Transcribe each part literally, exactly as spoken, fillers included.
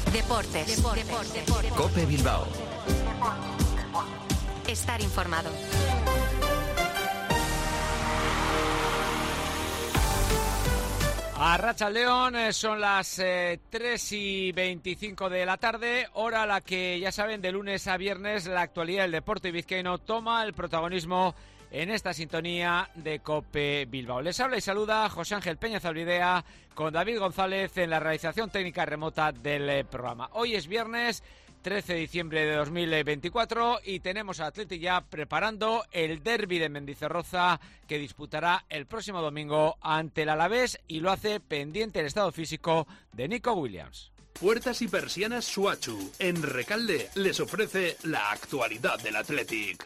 Deportes. Deportes. Deportes. Deportes. COPE Bilbao. Estar informado. Arratsaldeon, son las eh, tres y veinticinco de la tarde, hora a la que, ya saben, de lunes a viernes la actualidad del deporte vizcaíno toma el protagonismo en esta sintonía de COPE Bilbao. Les habla y saluda José Ángel Peña Zabridea con David González en la realización técnica remota del eh, programa. Hoy es viernes trece de diciembre de dos mil veinticuatro y tenemos al Athletic ya preparando el derbi de Mendizorroza que disputará el próximo domingo ante el Alavés y lo hace pendiente el estado físico de Nico Williams. Puertas y persianas Suachu en Recalde les ofrece la actualidad del Athletic.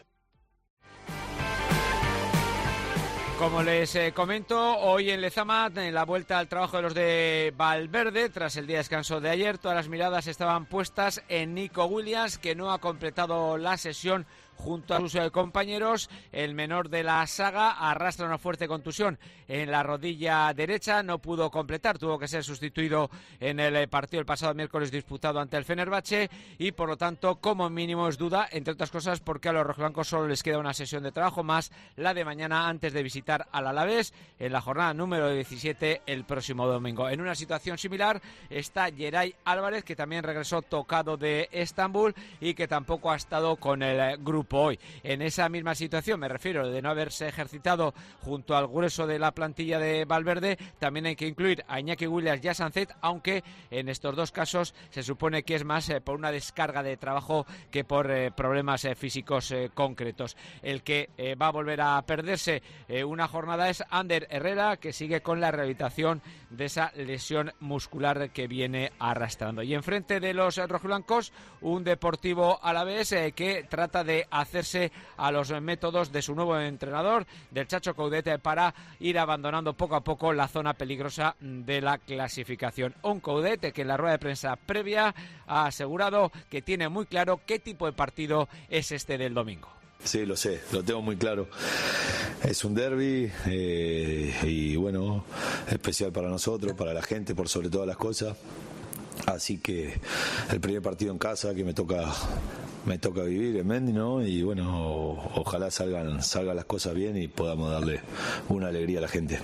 Como les eh, comento, hoy en Lezama, en la vuelta al trabajo de los de Valverde, tras el día de descanso de ayer, todas las miradas estaban puestas en Nico Williams, que no ha completado la sesión junto a sus eh, compañeros. El menor de la saga arrastra una fuerte contusión en la rodilla derecha, no pudo completar, tuvo que ser sustituido en el eh, partido el pasado miércoles disputado ante el Fenerbahce y por lo tanto como mínimo es duda, entre otras cosas porque a los rojiblancos solo les queda una sesión de trabajo más, la de mañana antes de visitar al Alavés en la jornada número diecisiete el próximo domingo. En una situación similar está Geray Álvarez, que también regresó tocado de Estambul y que tampoco ha estado con el eh, grupo hoy. En esa misma situación, me refiero de no haberse ejercitado junto al grueso de la plantilla de Valverde, también hay que incluir a Iñaki Williams y a Sancet, aunque en estos dos casos se supone que es más eh, por una descarga de trabajo que por eh, problemas eh, físicos eh, concretos. El que eh, va a volver a perderse eh, una jornada es Ander Herrera, que sigue con la rehabilitación de esa lesión muscular que viene arrastrando. Y enfrente de los eh, rojiblancos, un Deportivo Alavés eh, que trata de hacerse a los métodos de su nuevo entrenador, del Chacho Coudet, para ir abandonando poco a poco la zona peligrosa de la clasificación. Un Coudet que en la rueda de prensa previa ha asegurado que tiene muy claro qué tipo de partido es este del domingo. Sí, lo sé, lo tengo muy claro. Es un derbi eh, y bueno, especial para nosotros, para la gente, por sobre todas las cosas. Así que el primer partido en casa que me toca me toca vivir en Mendy, ¿no? Y bueno, ojalá salgan salgan las cosas bien y podamos darle una alegría a la gente.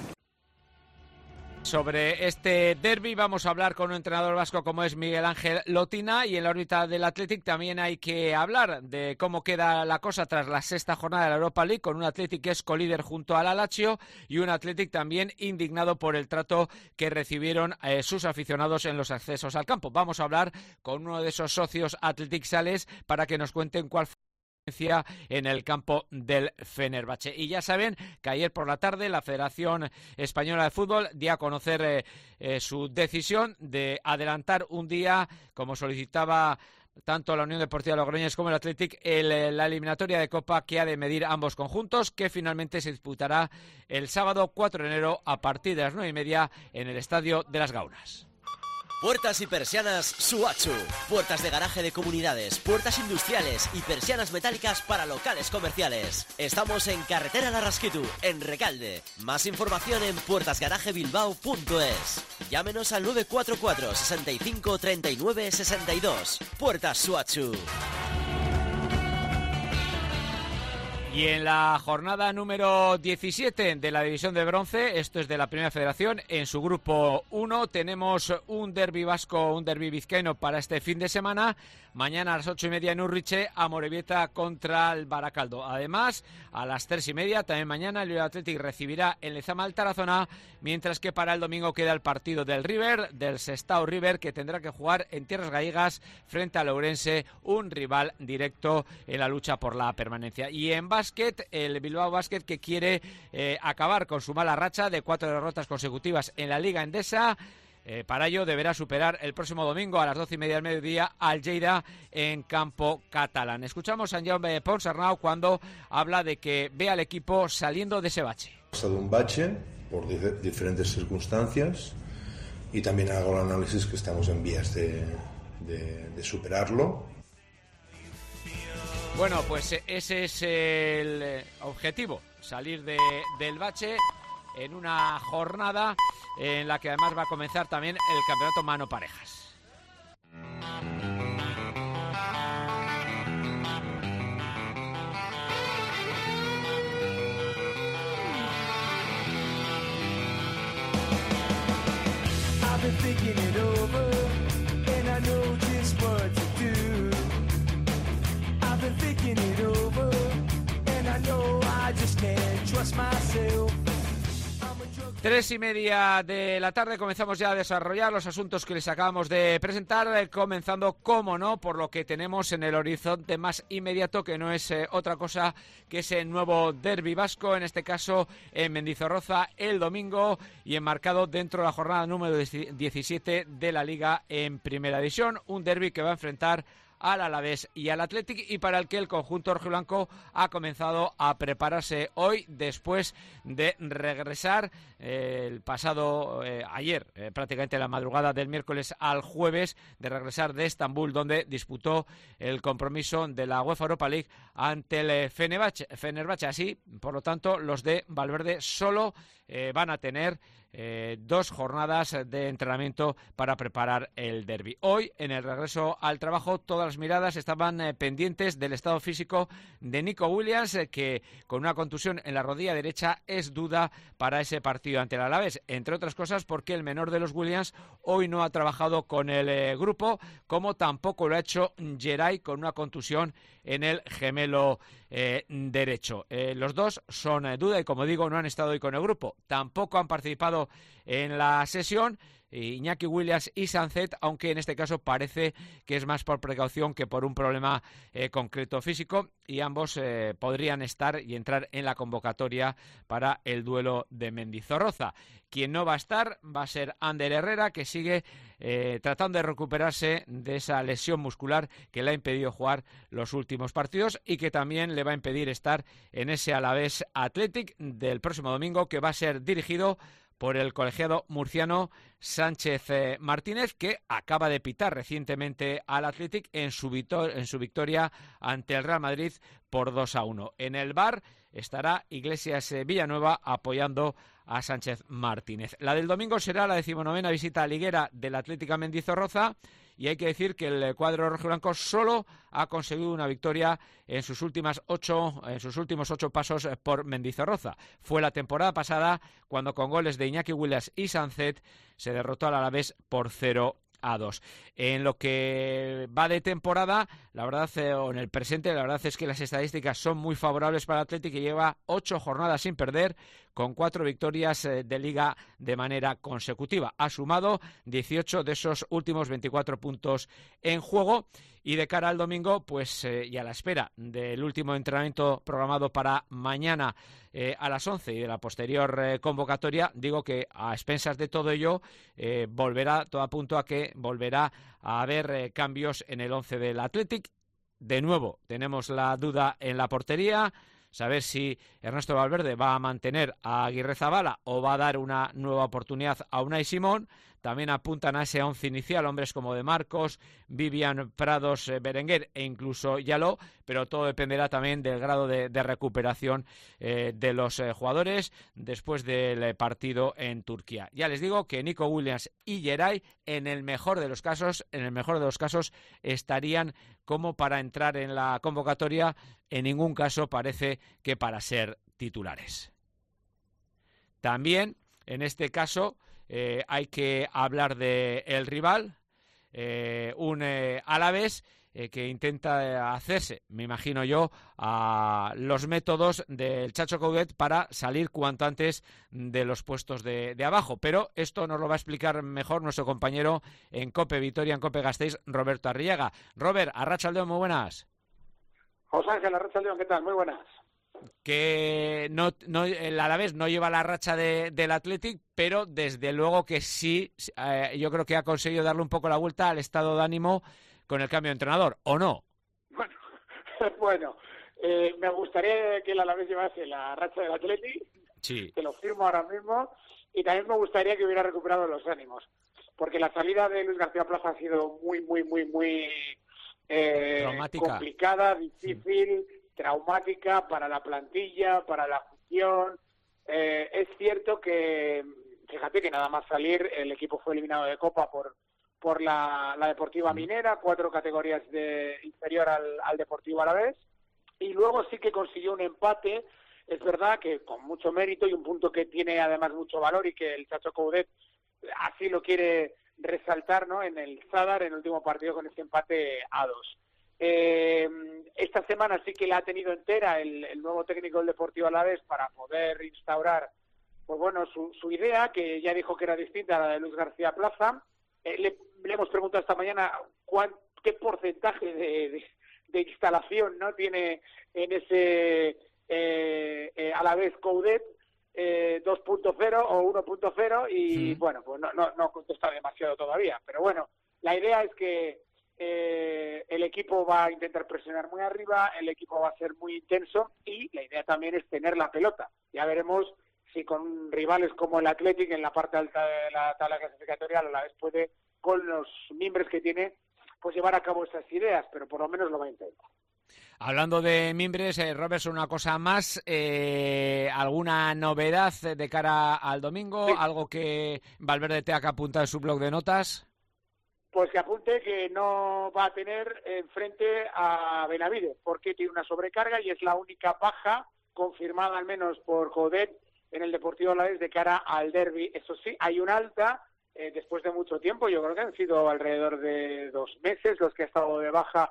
Sobre este derbi vamos a hablar con un entrenador vasco como es Miguel Ángel Lotina, y en la órbita del Athletic también hay que hablar de cómo queda la cosa tras la sexta jornada de la Europa League, con un Athletic que es colíder junto al Lazio y un Athletic también indignado por el trato que recibieron eh, sus aficionados en los accesos al campo. Vamos a hablar con uno de esos socios Athletic Sales para que nos cuenten cuál fue en el campo del Fenerbahce. Y ya saben que ayer por la tarde la Federación Española de Fútbol dio a conocer eh, eh, su decisión de adelantar un día, como solicitaba tanto la Unión Deportiva Logroñés como el Athletic, el, la eliminatoria de Copa que ha de medir ambos conjuntos, que finalmente se disputará el sábado cuatro de enero a partir de las nueve y media en el Estadio de las Gaunas. Puertas y persianas Suachu. Puertas de garaje de comunidades, puertas industriales y persianas metálicas para locales comerciales. Estamos en Carretera Larrasquitu, en Recalde. Más información en puertas garaje bilbao punto es. Llámenos al nueve cuatro cuatro, sesenta y cinco, treinta y nueve, sesenta y dos. Puertas Suachu. Y en la jornada número diecisiete de la división de bronce, esto es de la Primera Federación, en su grupo uno tenemos un derbi vasco, un derbi vizcaíno para este fin de semana. Mañana a las ocho y media en Urriche, Amorebieta contra el Baracaldo. Además, a las tres y media, también mañana, el Real Athletic recibirá en Lezama al Tarazona, mientras que para el domingo queda el partido del River, del Sestao River, que tendrá que jugar en tierras gallegas frente al Ourense, un rival directo en la lucha por la permanencia. Y en básquet, el Bilbao Basket, que quiere eh, acabar con su mala racha de cuatro derrotas consecutivas en la Liga Endesa. Eh, para ello deberá superar el próximo domingo a las doce y media del mediodía al Lleida en campo catalán. Escuchamos a Jaume Ponsarnau cuando habla de que ve al equipo saliendo de ese bache. Ha estado un bache por dif- diferentes circunstancias y también hago el análisis que estamos en vías de, de, de superarlo. Bueno, pues ese es el objetivo, salir de, del bache en una jornada en la que además va a comenzar también el campeonato mano parejas. I've been thinking it over, and I know just what to do. I've been thinking it over, and I know I just can't trust myself. Tres y media de la tarde comenzamos ya a desarrollar los asuntos que les acabamos de presentar, comenzando, como no, por lo que tenemos en el horizonte más inmediato, que no es eh, otra cosa que ese nuevo derbi vasco, en este caso en Mendizorroza el domingo y enmarcado dentro de la jornada número diecisiete de la Liga en Primera División, un derbi que va a enfrentar al Alavés y al Athletic, y para el que el conjunto rojiblanco ha comenzado a prepararse hoy después de regresar eh, el pasado eh, ayer, eh, prácticamente la madrugada del miércoles al jueves, de regresar de Estambul, donde disputó el compromiso de la UEFA Europa League ante el Fenerbahce. Fenerbahce. Así, por lo tanto, los de Valverde solo eh, van a tener Eh, dos jornadas de entrenamiento para preparar el derbi. Hoy, en el regreso al trabajo, todas las miradas estaban eh, pendientes del estado físico de Nico Williams, eh, que con una contusión en la rodilla derecha es duda para ese partido ante el Alavés, entre otras cosas porque el menor de los Williams hoy no ha trabajado con el eh, grupo, como tampoco lo ha hecho Geray, con una contusión en el gemelo eh, derecho. Eh, los dos son eh, duda y, como digo, no han estado hoy con el grupo. Tampoco han participado en la sesión Iñaki Williams y Sancet, aunque en este caso parece que es más por precaución que por un problema eh, concreto físico, y ambos eh, podrían estar y entrar en la convocatoria para el duelo de Mendizorroza. Quien no va a estar va a ser Ander Herrera, que sigue eh, tratando de recuperarse de esa lesión muscular que le ha impedido jugar los últimos partidos y que también le va a impedir estar en ese Alavés Athletic del próximo domingo, que va a ser dirigido por el colegiado murciano Sánchez eh, Martínez, que acaba de pitar recientemente al Athletic en su, victor- en su victoria ante el Real Madrid por dos a uno. En el V A R estará Iglesias eh, Villanueva apoyando a Sánchez Martínez. La del domingo será la decimonovena visita liguera del Atlético Mendizorroza, y hay que decir que el cuadro rojiblanco solo ha conseguido una victoria en sus últimas ocho, en sus últimos ocho pasos por Mendizorroza. Fue la temporada pasada cuando, con goles de Iñaki Williams y Sancet, se derrotó al Alavés por cero a dos. En lo que va de temporada, la verdad, eh, o en el presente, la verdad es que las estadísticas son muy favorables para el Athletic, que lleva ocho jornadas sin perder, con cuatro victorias eh, de Liga de manera consecutiva. Ha sumado dieciocho de esos últimos veinticuatro puntos en juego. Y de cara al domingo, pues eh, y a la espera del último entrenamiento programado para mañana eh, a las once y de la posterior eh, convocatoria, digo que a expensas de todo ello eh, volverá, todo apunta a que volverá a haber eh, cambios en el once del Athletic. De nuevo, tenemos la duda en la portería, saber si Ernesto Valverde va a mantener a Aguirrezabala o va a dar una nueva oportunidad a Unai Simón. También apuntan a ese once inicial hombres como De Marcos, Vivian, Prados, eh, Berenguer e incluso Yaló, pero todo dependerá también del grado de, de recuperación eh, de los eh, jugadores después del eh, partido en Turquía. Ya les digo que Nico Williams y Geray, en el mejor de los casos, en el mejor de los casos, estarían como para entrar en la convocatoria, en ningún caso parece que para ser titulares. También, en este caso, Eh, hay que hablar de el rival, eh, un eh, Alavés eh, que intenta hacerse, me imagino yo, a los métodos del Chacho Coudet para salir cuanto antes de los puestos de, de abajo. Pero esto nos lo va a explicar mejor nuestro compañero en COPE Vitoria, en COPE Gasteiz, Roberto Arriaga. Robert, arratsaldeon, muy buenas. José Ángel, arratsaldeon, ¿qué tal? Muy buenas. Que no, no, el Alavés no lleva la racha de, del Athletic, pero desde luego que sí, eh, yo creo que ha conseguido darle un poco la vuelta al estado de ánimo con el cambio de entrenador, ¿o no? Bueno, bueno eh, me gustaría que el Alavés llevase la racha del Athletic, sí. Te lo firmo ahora mismo, y también me gustaría que hubiera recuperado los ánimos, porque la salida de Luis García Plaza ha sido muy, muy, muy, muy eh, complicada, difícil, sí. traumática para la plantilla, para la afición. Eh, es cierto que, fíjate que nada más salir, el equipo fue eliminado de Copa por por la, la Deportiva Minera, cuatro categorías de inferior al, al Deportivo Alavés, y luego sí que consiguió un empate. Es verdad que con mucho mérito y un punto que tiene además mucho valor y que el Chacho Coudet así lo quiere resaltar, ¿no?, en el Zadar, en el último partido con este empate a dos. Eh, esta semana sí que la ha tenido entera el, el nuevo técnico del Deportivo Alavés para poder instaurar, pues bueno, su, su idea, que ya dijo que era distinta a la de Luis García Plaza. Eh, le, le hemos preguntado esta mañana cuán, qué porcentaje de, de, de instalación, ¿no?, tiene en ese eh, eh, Alavés Coudet, eh, dos punto cero o uno punto cero, y sí. bueno, pues no, no, no contesta demasiado todavía, pero bueno, la idea es que eh, el equipo va a intentar presionar muy arriba, el equipo va a ser muy intenso, y la idea también es tener la pelota. Ya veremos si con rivales como el Athletic en la parte alta de la tabla clasificatoria a la vez puede, con los miembros que tiene, pues llevar a cabo esas ideas, pero por lo menos lo va a intentar. Hablando de mimbres, eh, Robertson, una cosa más, eh, ¿alguna novedad de cara al domingo? Sí. ¿Algo que Valverde te ha apuntado en su blog de notas? Pues que apunte que no va a tener enfrente a Benavides, porque tiene una sobrecarga y es la única baja confirmada, al menos por Coudet, en el Deportivo Alavés de cara al derbi. Eso sí, hay una alta, eh, después de mucho tiempo, yo creo que han sido alrededor de dos meses los que ha estado de baja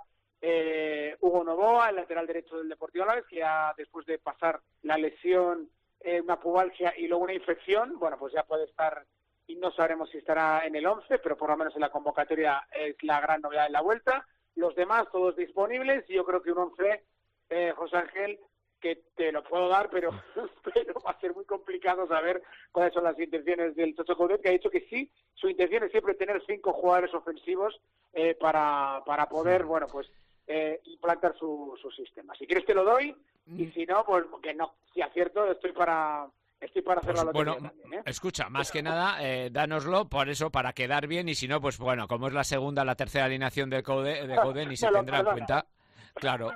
eh, Hugo Novoa, el lateral derecho del Deportivo Alavés, que ya después de pasar la lesión, eh, una pubalgia y luego una infección, bueno, pues ya puede estar, y no sabremos si estará en el once, pero por lo menos en la convocatoria es la gran novedad de la vuelta. Los demás, todos disponibles, y yo creo que un once, eh, José Ángel, que te lo puedo dar, pero, pero va a ser muy complicado saber cuáles son las intenciones del Chacho Coudet, que ha dicho que sí, su intención es siempre tener cinco jugadores ofensivos eh, para, para poder, bueno, pues eh, implantar su, su sistema. Si quieres te lo doy, y si no, pues que no, si acierto estoy para... Estoy para hacer pues, la lotería bueno, también, ¿eh? Escucha, más que nada, eh, dánoslo, por eso, para quedar bien, y si no, pues bueno, como es la segunda, la tercera alineación de Coudet, de Coudet ni se tendrá en cuenta. Claro.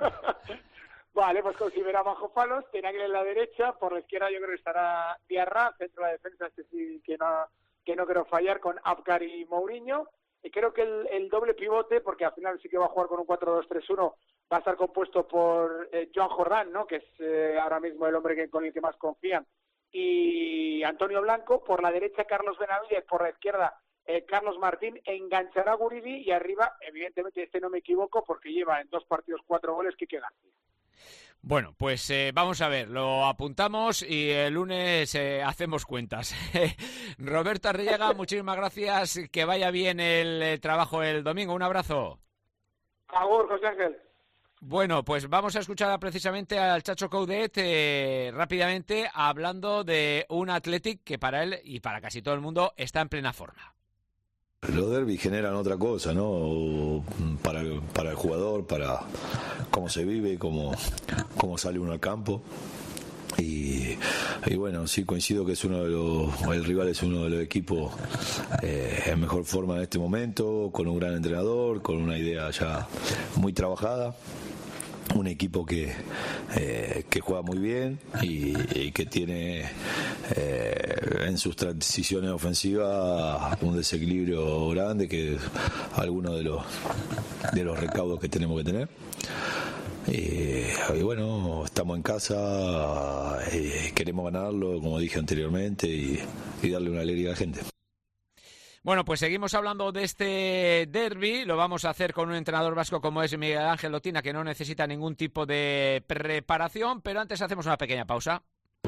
Vale, pues con Sibera bajo palos, Tenagel en la derecha, por la izquierda yo creo que estará Diarra, centro de la defensa, este sí que no, que no creo fallar, con Abkar y Mourinho. Y creo que el, el doble pivote, porque al final sí que va a jugar con un cuatro dos tres uno, va a estar compuesto por eh, Joan Jordán, ¿no?, que es eh, ahora mismo el hombre que, con el que más confían, y Antonio Blanco. Por la derecha Carlos Benavides, por la izquierda eh, Carlos Martín, enganchará a Guridi, y arriba, evidentemente, este no me equivoco, porque lleva en dos partidos cuatro goles, Quique García. Bueno, pues eh, vamos a ver, lo apuntamos y el lunes eh, hacemos cuentas. Roberto Arriaga, muchísimas gracias, que vaya bien el eh, trabajo el domingo, un abrazo. Agur, José Ángel. Bueno, pues vamos a escuchar precisamente al Chacho Coudet eh, rápidamente, hablando de un Athletic que para él y para casi todo el mundo está en plena forma. Los derbis generan otra cosa, ¿no? Para el, para el jugador, para cómo se vive, cómo, cómo sale uno al campo. Y, y bueno, sí coincido que es uno de los, el rival es uno de los equipos eh, en mejor forma en este momento, con un gran entrenador, con una idea ya muy trabajada. Un equipo que eh, que juega muy bien y, y que tiene eh, en sus transiciones ofensivas un desequilibrio grande, que es alguno de los de los recaudos que tenemos que tener. Y, y bueno, estamos en casa, eh, queremos ganarlo, como dije anteriormente, y, y darle una alegría a la gente. Bueno, pues seguimos hablando de este derbi. Lo vamos a hacer con un entrenador vasco como es Miguel Ángel Lotina, que no necesita ningún tipo de preparación, pero antes hacemos una pequeña pausa.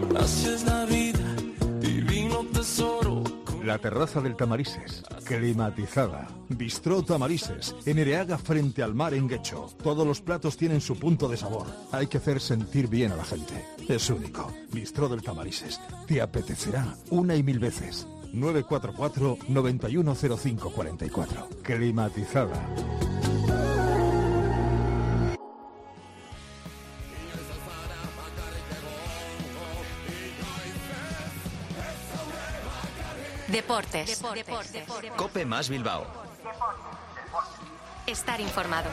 La terraza del Tamarises, climatizada. Bistró Tamarises, en Ereaga frente al mar en Guecho. Todos los platos tienen su punto de sabor. Hay que hacer sentir bien a la gente. Es único. Bistró del Tamarises. Te apetecerá una y mil veces. nueve cuatro cuatro, nueve uno cero cinco cuatro cuatro. Climatizada. Deportes. Deportes. Cope más Bilbao. Estar informado.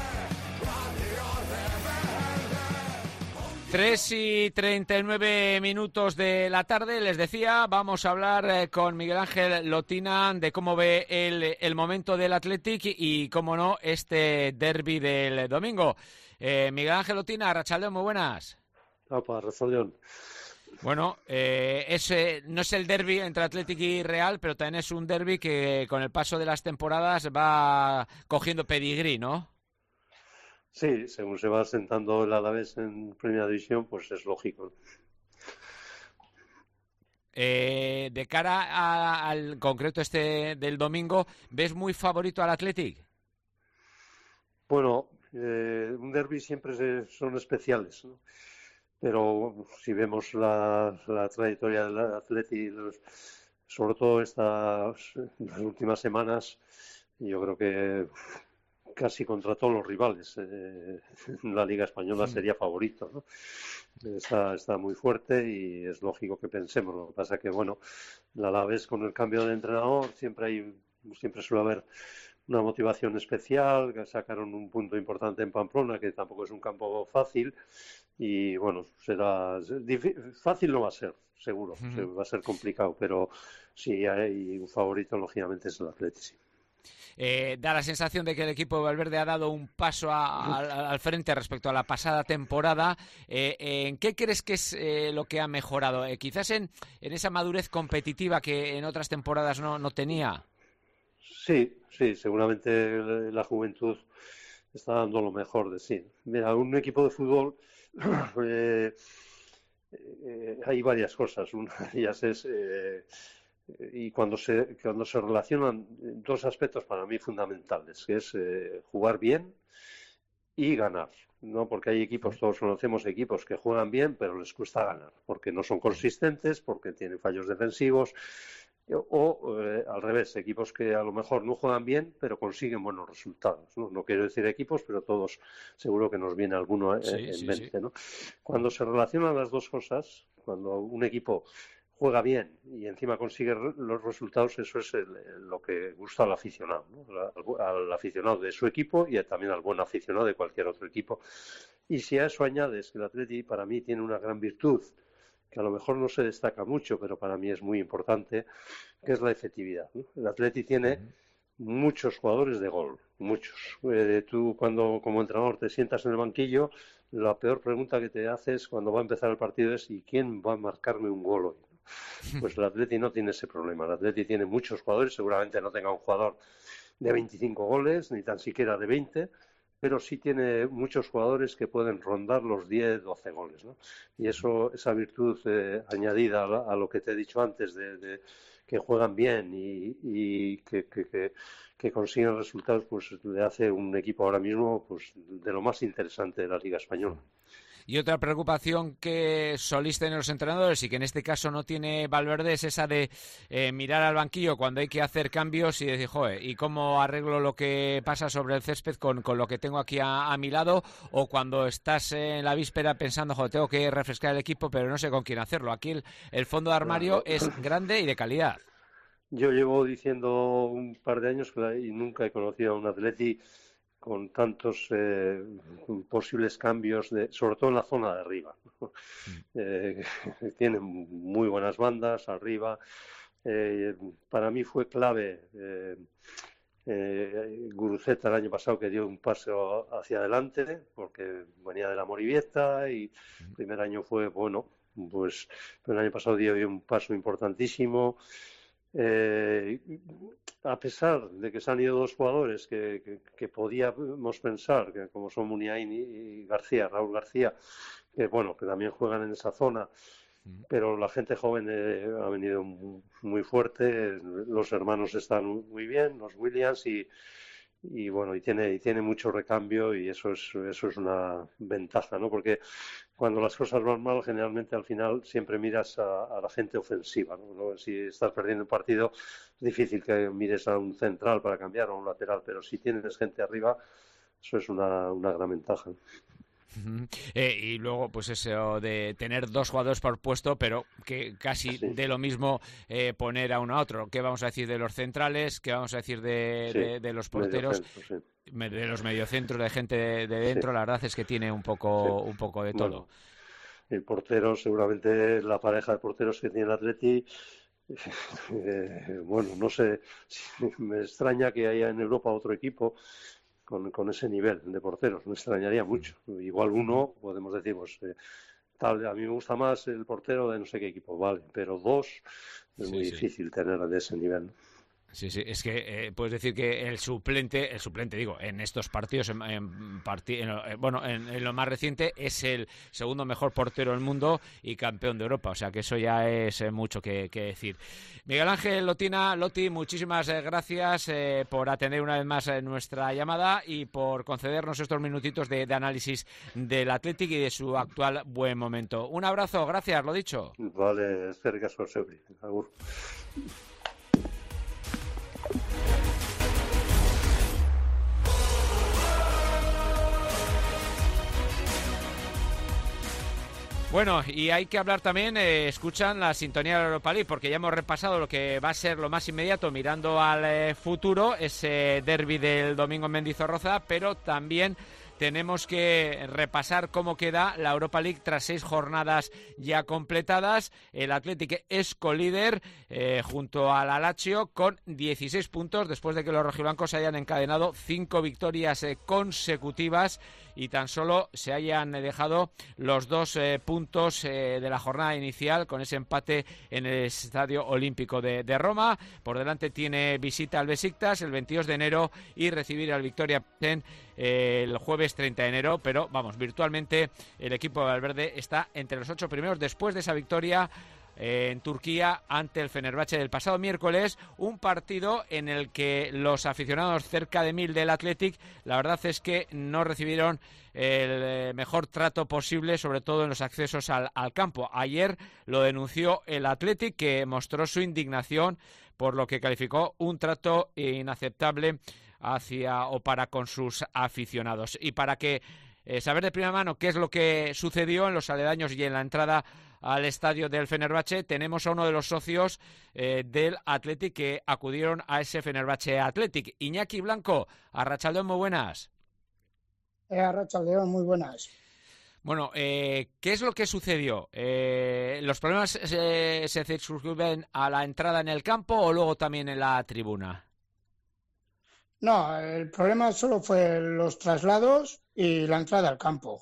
Tres y treinta y nueve minutos de la tarde, les decía, vamos a hablar eh, con Miguel Ángel Lotina de cómo ve el, el momento del Athletic y, cómo no, este derbi del domingo. Eh, Miguel Ángel Lotina, arratsaldeon, muy buenas. Opa, arratsaldeon. Bueno, eh, ese no es el derbi entre Athletic y Real, pero también es un derbi que con el paso de las temporadas va cogiendo pedigrí, ¿no? Sí, según se va asentando el Alavés en Primera División, pues es lógico. Eh, de cara a, al concreto este del domingo, ¿ves muy favorito al Athletic? Bueno, eh, un derbi siempre se, son especiales, ¿no? Pero si vemos la, la trayectoria del Athletic, los, sobre todo estas las últimas semanas, yo creo que casi contra todos los rivales eh, la Liga Española sería favorito, ¿no? Está, está muy fuerte y es lógico que pensemos. Lo que pasa es que, bueno, la Alavés con el cambio de entrenador siempre hay, siempre suele haber una motivación especial, que sacaron un punto importante en Pamplona, que tampoco es un campo fácil, y bueno, será fácil no va a ser, seguro, uh-huh. va a ser complicado, pero sí hay un favorito, lógicamente es el Atlético. Eh, da la sensación de que el equipo de Valverde ha dado un paso a, a, al frente respecto a la pasada temporada. Eh, ¿En qué crees que es eh, lo que ha mejorado? Eh, quizás en, en esa madurez competitiva que en otras temporadas no, no tenía. Sí, sí, seguramente la juventud está dando lo mejor de sí. Mira, un equipo de fútbol eh, eh, hay varias cosas. Una de ellas es eh, y cuando se cuando se relacionan dos aspectos para mí fundamentales, que es eh, jugar bien y ganar, ¿no? Porque hay equipos, todos conocemos equipos que juegan bien, pero les cuesta ganar, porque no son consistentes, porque tienen fallos defensivos. O eh, al revés, equipos que a lo mejor no juegan bien, pero consiguen buenos resultados, ¿no? No quiero decir equipos, pero todos seguro que nos viene alguno eh, sí, en sí, mente, sí. ¿no? Cuando se relacionan las dos cosas, cuando un equipo juega bien y encima consigue los resultados, eso es el, lo que gusta al aficionado, ¿no? al, al aficionado de su equipo y también al buen aficionado de cualquier otro equipo. Y si a eso añades que el Atleti para mí tiene una gran virtud, que a lo mejor no se destaca mucho, pero para mí es muy importante, que es la efectividad, ¿no? El Atleti tiene uh-huh. muchos jugadores de gol, muchos. Eh, tú cuando como entrenador te sientas en el banquillo, la peor pregunta que te haces cuando va a empezar el partido es ¿y quién va a marcarme un gol hoy? Pues el Atleti no tiene ese problema. El Atleti tiene muchos jugadores, seguramente no tenga un jugador de veinticinco goles, ni tan siquiera de veinte, pero sí tiene muchos jugadores que pueden rondar los diez, doce goles, ¿no? Y eso, esa virtud eh, añadida a, a lo que te he dicho antes, de, de que juegan bien y, y que, que, que, que consiguen resultados, pues le hace un equipo ahora mismo pues de lo más interesante de la Liga Española. Y otra preocupación que solís tener los entrenadores y que en este caso no tiene Valverde es esa de eh, mirar al banquillo cuando hay que hacer cambios y decir, joder, ¿y cómo arreglo lo que pasa sobre el césped con, con lo que tengo aquí a, a mi lado? O cuando estás en la víspera pensando, joder, tengo que refrescar el equipo, pero no sé con quién hacerlo. Aquí el, el fondo de armario es grande y de calidad. Yo llevo diciendo un par de años que y nunca he conocido a un Atleti con tantos eh, posibles cambios, de, sobre todo en la zona de arriba. eh, tienen muy buenas bandas arriba. Eh, para mí fue clave eh, eh, Guruceta el año pasado, que dio un paso hacia adelante, porque venía de la Morivieta y el primer año fue, bueno, pues el año pasado dio un paso importantísimo. Eh, a pesar de que se han ido dos jugadores que, que, que podíamos pensar que como son Muniain y García, Raúl García, que bueno, que también juegan en esa zona, pero la gente joven eh, ha venido muy, muy fuerte, los hermanos están muy bien, los Williams, y y bueno, y tiene y tiene mucho recambio, y eso es eso es una ventaja, ¿no? Porque cuando las cosas van mal, generalmente al final siempre miras a, a la gente ofensiva, ¿no? Si estás perdiendo el partido, es difícil que mires a un central para cambiar o a un lateral, pero si tienes gente arriba, eso es una, una gran ventaja. Uh-huh. Eh, y luego pues eso de tener dos jugadores por puesto, pero que casi sí. de lo mismo eh, poner a uno a otro. ¿Qué vamos a decir de los centrales? ¿Qué vamos a decir de, sí. de, de los porteros? Mediocentro, sí. De los mediocentros, de gente de, de dentro. Sí. La verdad es que tiene un poco, sí. un poco de todo. Bueno, el portero, seguramente la pareja de porteros que tiene el Atleti, eh, bueno, no sé, me extraña que haya en Europa otro equipo Con, con ese nivel de porteros, me extrañaría mucho. Igual uno, podemos decir, pues, eh, aceptable. A mí me gusta más el portero de no sé qué equipo, vale, pero dos es Sí, muy sí. difícil tener de ese nivel. Sí, sí, es que eh, puedes decir que el suplente, el suplente digo, en estos partidos, en, en parti- en lo, eh, bueno, en, en lo más reciente es el segundo mejor portero del mundo y campeón de Europa, o sea que eso ya es eh, mucho que, que decir. Miguel Ángel Lotina, Loti, muchísimas eh, gracias eh, por atender una vez más eh, nuestra llamada y por concedernos estos minutitos de, de análisis del Athletic y de su actual buen momento. Un abrazo, gracias, lo dicho. Vale, eskerrik asko zeuri. Agur. Bueno, y hay que hablar también, eh, escuchan la sintonía de la Europa League, porque ya hemos repasado lo que va a ser lo más inmediato mirando al eh, futuro, ese derbi del domingo en Mendizorroza, pero también tenemos que repasar cómo queda la Europa League tras seis jornadas ya completadas. El Athletic es colíder eh, junto al Lazio con dieciséis puntos después de que los rojiblancos hayan encadenado cinco victorias eh, consecutivas y tan solo se hayan dejado los dos eh, puntos eh, de la jornada inicial con ese empate en el Estadio Olímpico de, de Roma. Por delante tiene visita al Besiktas el veintidós de enero y recibir al Victoria Pilsen eh, el jueves treinta de enero, pero vamos, virtualmente el equipo de Valverde está entre los ocho primeros después de esa victoria en Turquía ante el Fenerbahce del pasado miércoles, un partido en el que los aficionados cerca de mil del Athletic, la verdad es que no recibieron el mejor trato posible, sobre todo en los accesos al, al campo. Ayer lo denunció el Athletic, que mostró su indignación por lo que calificó un trato inaceptable hacia o para con sus aficionados. Y para que eh, saber de primera mano qué es lo que sucedió en los aledaños y en la entrada al estadio del Fenerbahce, tenemos a uno de los socios eh, del Athletic que acudieron a ese Fenerbahce Athletic. Iñaki Blanco, Arratsaldeon, muy buenas. Eh, Arratsaldeon, muy buenas. Bueno, eh, ¿qué es lo que sucedió? Eh, ¿Los problemas eh, se circunscriben a la entrada en el campo o luego también en la tribuna? No, el problema solo fue los traslados y la entrada al campo.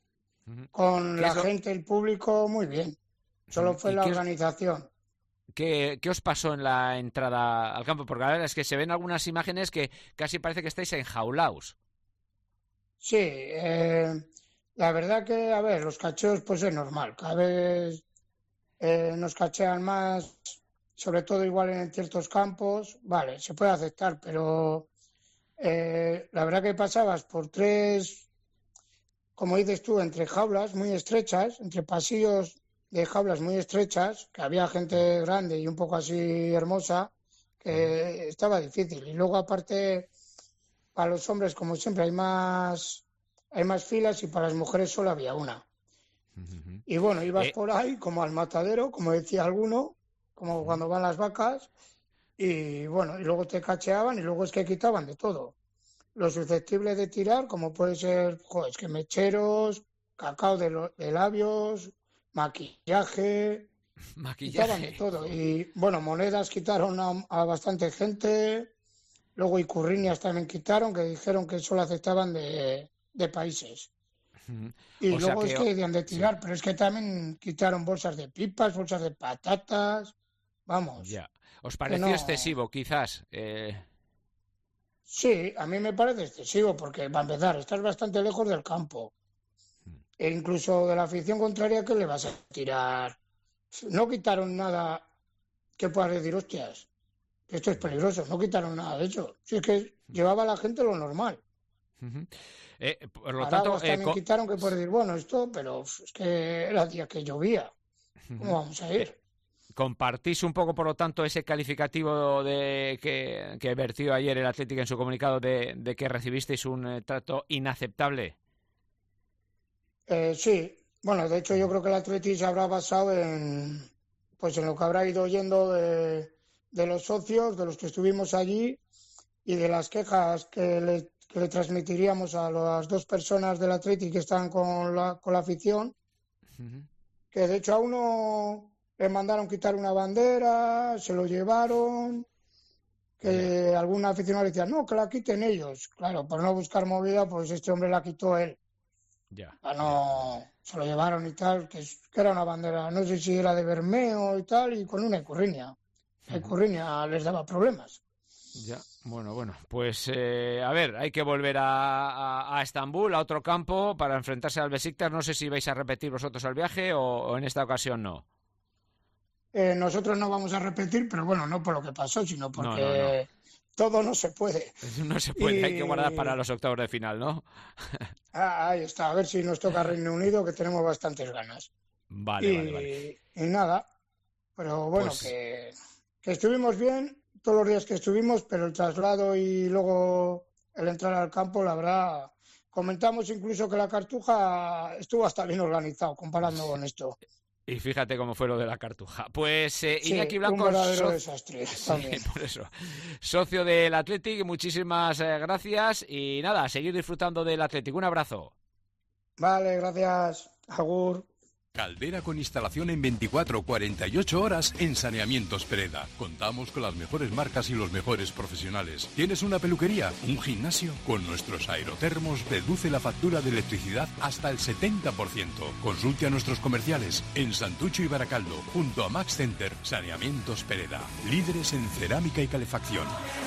Con la gente, el público, muy bien. Solo fue la organización. Os, ¿qué, ¿Qué os pasó en la entrada al campo? Porque la verdad es que se ven algunas imágenes que casi parece que estáis enjaulados. Sí, eh, la verdad que, a ver, los cacheos pues es normal. Cada vez eh, nos cachean más, sobre todo igual en ciertos campos. Vale, se puede aceptar, pero eh, la verdad que pasabas por tres... como dices tú, entre jaulas muy estrechas, entre pasillos de jaulas muy estrechas, que había gente grande y un poco así hermosa, que estaba difícil. Y luego, aparte, para los hombres, como siempre, hay más hay más filas y para las mujeres solo había una. Uh-huh. Y bueno, ibas eh... por ahí como al matadero, como decía alguno, como uh-huh. cuando van las vacas, y bueno, y luego te cacheaban y luego es que quitaban de todo. Lo susceptible de tirar, como puede ser, joder, es que mecheros, cacao de, lo, de labios, maquillaje, maquillaje, quitaban de todo. Y bueno, monedas quitaron a, a bastante gente, luego icurrinias también quitaron, que dijeron que solo aceptaban de, de países. Uh-huh. Y o luego sea que... es que debían de tirar, sí. Pero es que también quitaron bolsas de pipas, bolsas de patatas, vamos. Ya. ¿Os pareció no... excesivo, quizás? Eh... Sí, a mí me parece excesivo porque, para empezar, estás bastante lejos del campo. E incluso de la afición contraria, ¿qué le vas a tirar? No quitaron nada que puedas decir, hostias, esto es peligroso. No quitaron nada de hecho. Si es que llevaba a la gente lo normal. Uh-huh. Eh, por lo Paraguas tanto, también eh, quitaron que puedes decir, bueno, esto, pero es que era el día que llovía. ¿Cómo vamos a ir? Eh, ¿Compartís un poco, por lo tanto, ese calificativo de que, que vertió ayer el Athletic en su comunicado de, de que recibisteis un eh, trato inaceptable? Eh, sí. Bueno, de hecho yo creo que el Athletic se habrá basado en, pues en lo que habrá ido oyendo de, de los socios, de los que estuvimos allí y de las quejas que le, que le transmitiríamos a las dos personas del Athletic que estaban con la, con la afición, uh-huh. que de hecho a uno... le mandaron quitar una bandera, se lo llevaron, que yeah. algún aficionado le decía, no, que la quiten ellos. Claro, por no buscar movida, pues este hombre la quitó él. Ya. Ah, no, se lo llevaron y tal, que, es, que era una bandera, no sé si era de Bermeo y tal, y con una icurriña. La icurriña les daba problemas. Ya, bueno, bueno, pues eh, a ver, hay que volver a, a, a Estambul, a otro campo, para enfrentarse al Besiktas. No sé si vais a repetir vosotros el viaje o, o en esta ocasión no. Eh, nosotros no vamos a repetir, pero bueno, no por lo que pasó, sino porque no, no, no. todo no se puede. No se puede, y... hay que guardar para los octavos de final, ¿no? Ah, ahí está, a ver si nos toca Reino Unido, que tenemos bastantes ganas. Vale, y, vale, vale. Y nada, pero bueno, pues... que, que estuvimos bien todos los días que estuvimos, pero el traslado y luego el entrar al campo, la verdad, comentamos incluso que la Cartuja estuvo hasta bien organizado comparando con esto. Y fíjate cómo fue lo de la Cartuja. Pues eh, sí, Iñaki Blanco, un verdadero so... desastre. Sí, por eso. Socio del Athletic, muchísimas eh, gracias y nada, a seguir disfrutando del Athletic. Un abrazo. Vale, gracias. Agur. Caldera con instalación en veinticuatro a cuarenta y ocho horas en Saneamientos Pereda. Contamos con las mejores marcas y los mejores profesionales. ¿Tienes una peluquería? ¿Un gimnasio? Con nuestros aerotermos reduce la factura de electricidad hasta el setenta por ciento. Consulte a nuestros comerciales en Santucho y Baracaldo, junto a Max Center. Saneamientos Pereda. Líderes en cerámica y calefacción.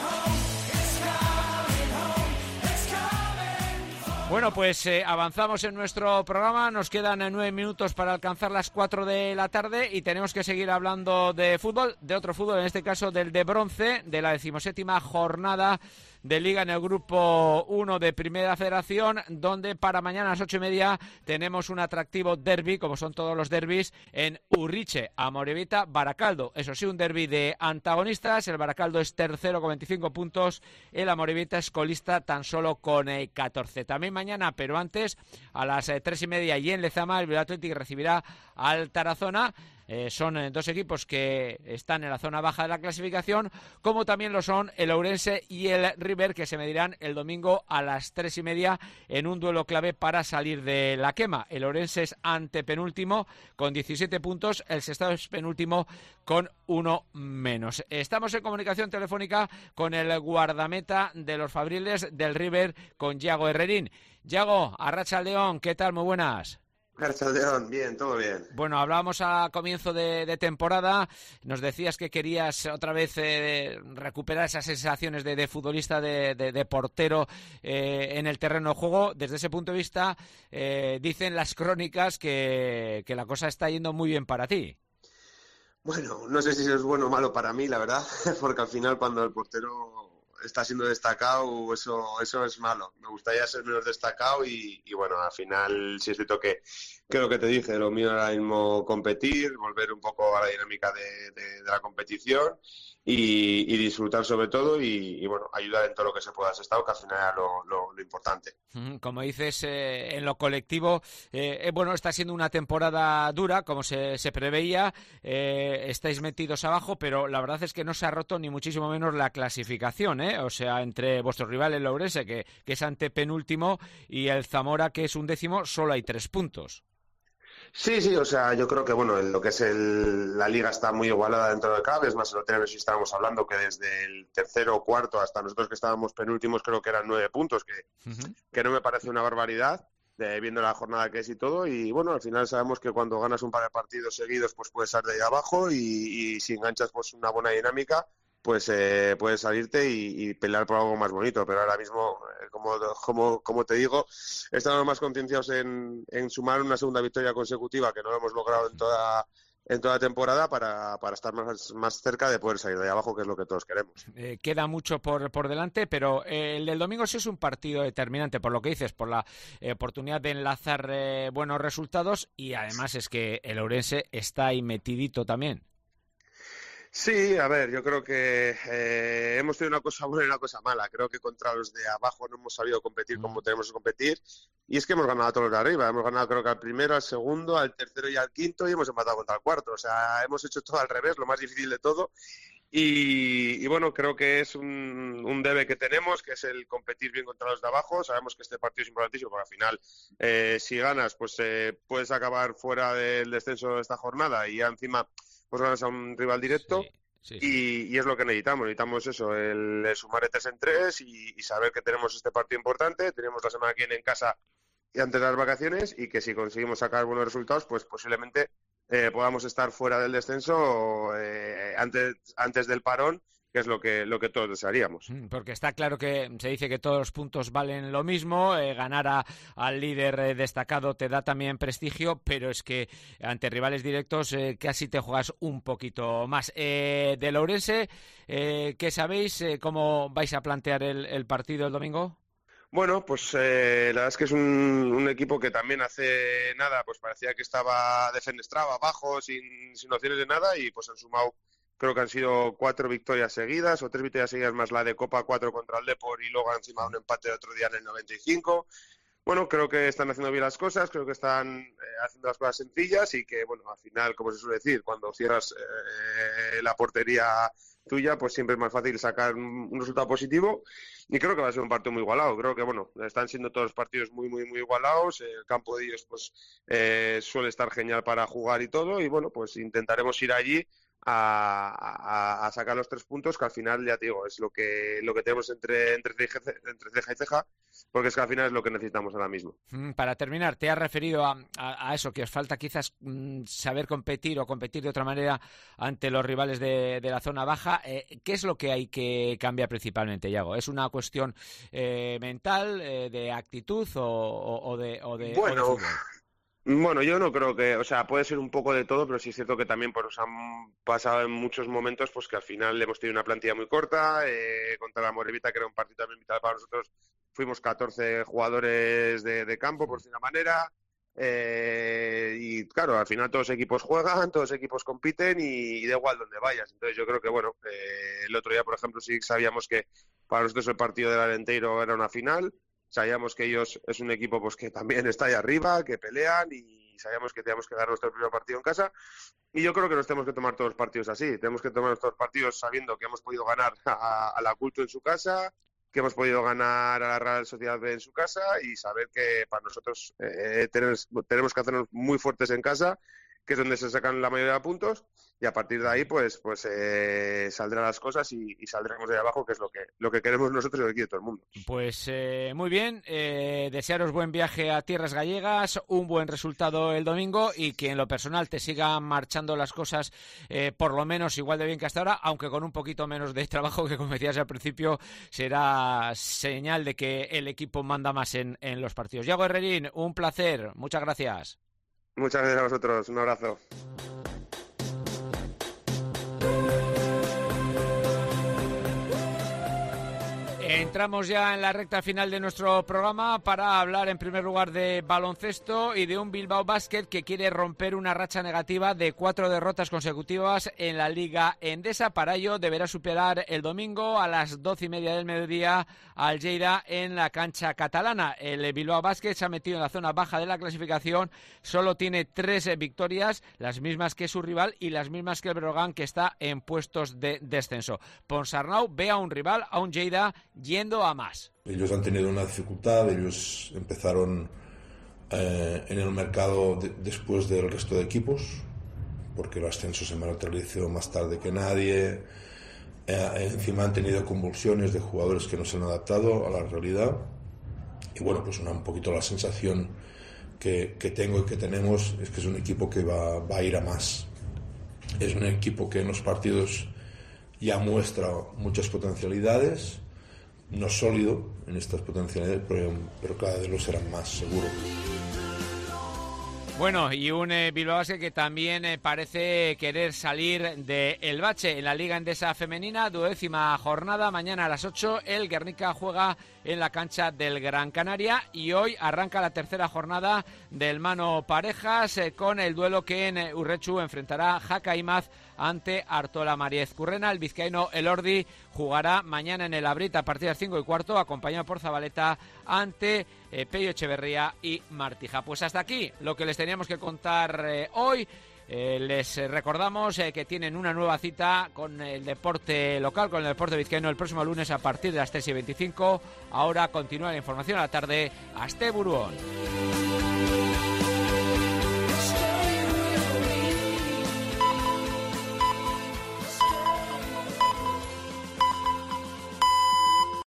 Bueno, pues eh, avanzamos en nuestro programa, nos quedan eh, nueve minutos para alcanzar las cuatro de la tarde y tenemos que seguir hablando de fútbol, de otro fútbol, en este caso del de bronce, de la decimoséptima jornada de Liga en el Grupo uno de Primera Federación, donde para mañana a las ocho y media tenemos un atractivo derbi, como son todos los derbis, en Urriche, Amorebieta, Baracaldo. Eso sí, un derbi de antagonistas, el Baracaldo es tercero con veinticinco puntos, el Amorebieta es colista tan solo con eh, catorce. También mañana, pero antes, a las eh, tres y media y en Lezama, el Bilbao Athletic recibirá al Tarazona. Eh, son eh, dos equipos que están en la zona baja de la clasificación, como también lo son el Ourense y el River, que se medirán el domingo a las tres y media en un duelo clave para salir de la quema. El Ourense es antepenúltimo con diecisiete puntos, el Sestao es penúltimo con uno menos. Estamos en comunicación telefónica con el guardameta de los Fabriles del River, con Yago Herrerín. Yago, Arratsaldeon, ¿qué tal? Muy buenas. Arratsaldeon, bien, todo bien. Bueno, hablábamos a comienzo de, de temporada, nos decías que querías otra vez eh, recuperar esas sensaciones de, de futbolista, de, de, de portero eh, en el terreno de juego. Desde ese punto de vista, eh, dicen las crónicas que, que la cosa está yendo muy bien para ti. Bueno, no sé si eso es bueno o malo para mí, la verdad, porque al final cuando el portero está siendo destacado, eso eso es malo. Me gustaría ser menos destacado y, y bueno, al final sí es cierto que, que lo que te dije, lo mío ahora mismo competir, volver un poco a la dinámica de, de, de la competición y, y disfrutar sobre todo y, y bueno, ayudar en todo lo que se pueda a ese estado, que al final era lo, lo, lo importante. Como dices, eh, en lo colectivo, eh, bueno, está siendo una temporada dura, como se, se preveía, eh, estáis metidos abajo, pero la verdad es que no se ha roto ni muchísimo menos la clasificación, ¿eh? O sea, entre vuestro rival el Ourense, que, que es antepenúltimo, y el Zamora, que es un décimo, solo hay tres puntos. Sí, sí, o sea, yo creo que bueno, en lo que es el, la liga está muy igualada dentro de cabe, es más, el otro día sí estábamos hablando que desde el tercero o cuarto hasta nosotros que estábamos penúltimos creo que eran nueve puntos, que, uh-huh. que no me parece una barbaridad, de, viendo la jornada que es y todo, y bueno, al final sabemos que cuando ganas un par de partidos seguidos pues puedes salir de ahí abajo y, y si enganchas pues una buena dinámica, pues eh, puedes salirte y, y pelear por algo más bonito, pero ahora mismo, eh, como, como, como te digo, estamos más concienciados en, en sumar una segunda victoria consecutiva que no lo hemos logrado en toda en toda temporada para, para estar más, más cerca de poder salir de ahí abajo, que es lo que todos queremos. Eh, queda mucho por, por delante, pero eh, el del domingo sí es un partido determinante, por lo que dices, por la eh, oportunidad de enlazar eh, buenos resultados y además es que el Ourense está ahí metidito también. Sí, a ver, yo creo que eh, hemos tenido una cosa buena y una cosa mala. Creo que contra los de abajo no hemos sabido competir como tenemos que competir. Y es que hemos ganado a todos los de arriba. Hemos ganado creo que al primero, al segundo, al tercero y al quinto y hemos empatado contra el cuarto. O sea, hemos hecho todo al revés, lo más difícil de todo. Y, y bueno, creo que es un, un debe que tenemos, que es el competir bien contra los de abajo. Sabemos que este partido es importantísimo porque al final, eh, si ganas, pues eh, puedes acabar fuera del descenso de esta jornada y ya encima pues ganas a un rival directo. Sí, sí, sí. Y, y es lo que necesitamos. Necesitamos eso, el, el sumar de tres en tres y, y saber que tenemos este partido importante. Tenemos la semana que viene en casa antes de las vacaciones y que si conseguimos sacar buenos resultados, pues posiblemente eh, podamos estar fuera del descenso eh, antes, antes del parón, que es lo que lo que todos desearíamos. Porque está claro que se dice que todos los puntos valen lo mismo, eh, ganar a, al líder eh, destacado te da también prestigio, pero es que ante rivales directos eh, casi te juegas un poquito más. Eh, de Ourense, eh, ¿qué sabéis? Eh, ¿Cómo vais a plantear el, el partido el domingo? Bueno, pues eh, la verdad es que es un, un equipo que también hace nada, pues parecía que estaba defenestrado abajo, sin, sin opciones de nada, y pues han sumado, creo que han sido cuatro victorias seguidas, o tres victorias seguidas más la de Copa, cuatro contra el Depor, y luego encima un empate de otro día en el noventa y cinco. Bueno, creo que están haciendo bien las cosas, creo que están eh, haciendo las cosas sencillas, y que, bueno, al final, como se suele decir, cuando cierras eh, la portería tuya, pues siempre es más fácil sacar un, un resultado positivo, y creo que va a ser un partido muy igualado. Creo que, bueno, están siendo todos los partidos muy, muy, muy igualados. El campo de ellos, pues, eh, suele estar genial para jugar y todo, y bueno, pues intentaremos ir allí a, a, a sacar los tres puntos, que al final, ya te digo, es lo que lo que tenemos entre, entre, ceja, entre ceja y ceja, porque es que al final es lo que necesitamos ahora mismo. Para terminar, te has referido a, a, a eso, que os falta quizás mm, saber competir o competir de otra manera ante los rivales de, de la zona baja. Eh, ¿Qué es lo que hay que cambiar principalmente, Iago? ¿Es una cuestión eh, mental, eh, de actitud o, o, o de, o de, bueno, o de fútbol? Bueno, yo no creo que, o sea, puede ser un poco de todo, pero sí es cierto que también pues, nos han pasado en muchos momentos pues que al final hemos tenido una plantilla muy corta, eh, contra la Morevita, que era un partido también vital para nosotros, fuimos catorce jugadores de, de campo, por decir una manera, eh, y claro, al final todos los equipos juegan, todos los equipos compiten y, y da igual donde vayas. Entonces yo creo que, bueno, eh, el otro día, por ejemplo, sí sabíamos que para nosotros el partido del Alenteiro era una final. Sabíamos que ellos es un equipo pues que también está ahí arriba, que pelean, y sabíamos que teníamos que ganar nuestro primer partido en casa. Y yo creo que nos tenemos que tomar todos los partidos así. Tenemos que tomar nuestros partidos sabiendo que hemos podido ganar a, a la Culto en su casa, que hemos podido ganar a la Real Sociedad B en su casa, y saber que para nosotros eh, tenemos, tenemos que hacernos muy fuertes en casa, que es donde se sacan la mayoría de puntos, y a partir de ahí pues pues eh, saldrán las cosas y, y saldremos de ahí abajo, que es lo que lo que queremos nosotros y lo que quiere todo el mundo. Pues eh, muy bien, eh, desearos buen viaje a tierras gallegas, un buen resultado el domingo, y que en lo personal te sigan marchando las cosas eh, por lo menos igual de bien que hasta ahora, aunque con un poquito menos de trabajo, que como decías al principio será señal de que el equipo manda más en, en los partidos. Iago Herrerín, un placer, muchas gracias. Muchas gracias a vosotros, un abrazo. Entramos ya en la recta final de nuestro programa para hablar en primer lugar de baloncesto y de un Bilbao Basket que quiere romper una racha negativa de cuatro derrotas consecutivas en la Liga Endesa. Para ello deberá superar el domingo a las doce y media del mediodía al Lleida en la cancha catalana. El Bilbao Basket se ha metido en la zona baja de la clasificación, solo tiene tres victorias, las mismas que su rival y las mismas que el Breogán, que está en puestos de descenso. Ponsarnau ve a un rival, a un Lleida, yendo a más. Ellos han tenido una dificultad, ellos empezaron eh, en el mercado de, después del resto de equipos, porque el ascenso se materializó más tarde que nadie, eh, encima han tenido convulsiones de jugadores que no se han adaptado a la realidad, y bueno, pues una, un poquito la sensación que, que tengo y que tenemos es que es un equipo que va, va a ir a más. Es un equipo que en los partidos ya muestra muchas potencialidades, no sólido en estas potencialidades, pero, pero cada vez lo serán más, seguro. Bueno, y un eh, Bilbao Basket que también eh, parece querer salir del bache en la Liga Endesa Femenina, duodécima jornada. Mañana a las ocho el Guernica juega en la cancha del Gran Canaria, y hoy arranca la tercera jornada del mano parejas eh, con el duelo que en eh, Urretxu enfrentará Jaca Imaz ante Artola Mariez Currena. El vizcaíno Elordi jugará mañana en el Abrit a partir de las cinco y cuarto, acompañado por Zabaleta, ante eh, Pello Echeverría y Martija. Pues hasta aquí lo que les teníamos que contar eh, hoy. Eh, les recordamos eh, que tienen una nueva cita con el deporte local, con el deporte vizcaíno, el próximo lunes a partir de las tres y veinticinco. Ahora continúa la información a la tarde. Aste buruón.